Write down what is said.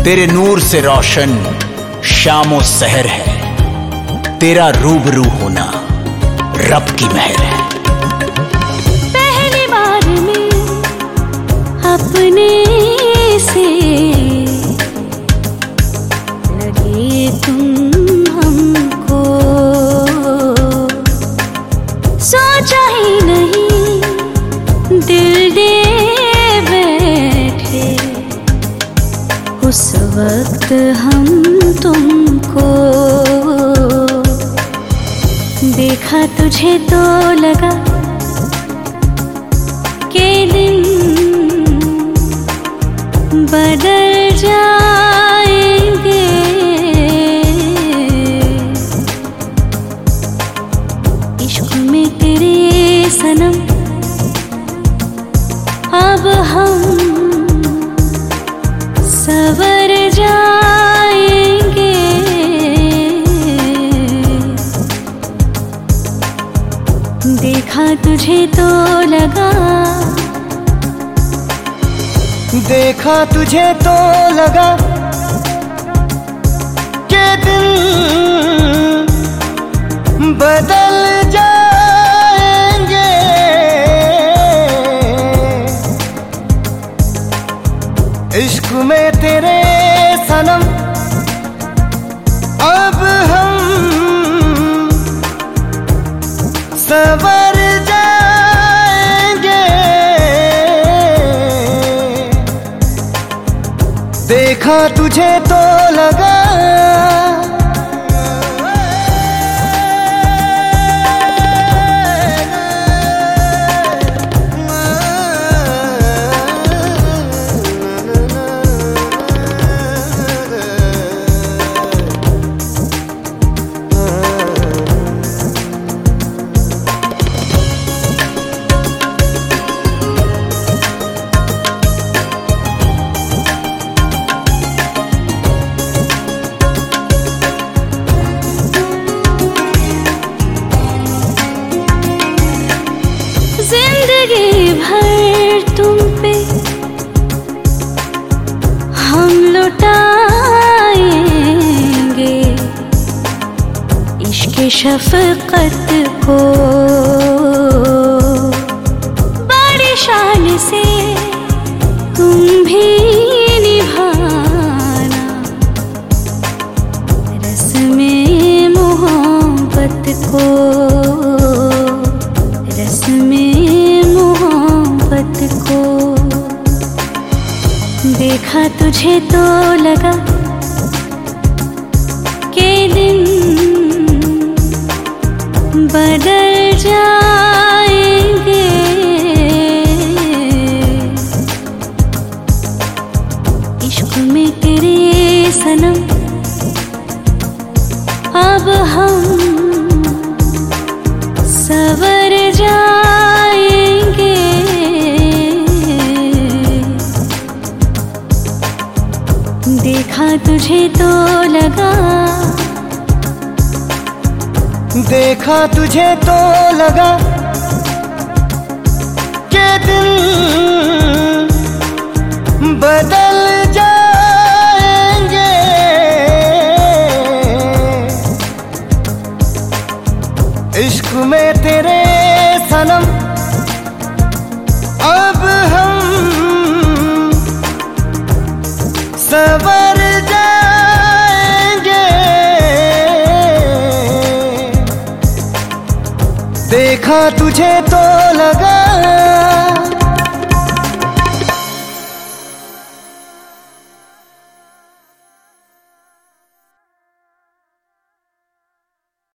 तेरे नूर से रोशन शामो सहर है, तेरा रूबरू होना रब की मेहर है। पहली बार में अपने से लगे तुम हमको, सोचा ही नहीं दिल दे बैठे उस वक्त हम तुमको। देखा तुझे तो लगा के दिन बदल जाएंगे, इश्क में तेरे सनम अब हम सवर जाएंगे। देखा तुझे तो लगा, देखा तुझे तो लगा के दिन बदल जाएंगे, इश्क में तेरे सनम अब हम सवर जाएंगे। देखा तुझे तो लगा जिंदगी भर तुम पे हम लुटाएंगे इश्क शफकत को। बड़ी शान से तुम भी निभाना रस्मे मोहब्बत को, रस्मे मोहब्बत को। देखा तुझे तो लगा के दिन बदल जाएंगे, इश्क में तेरे सनम अब हम सवर जाएंगे। देखा तुझे तो लगा, देखा तुझे तो लगा के दिन बदल जाएंगे, इश्क में तेरे सनम अब हम सवर जाएंगे। देखा तुझे तो लगा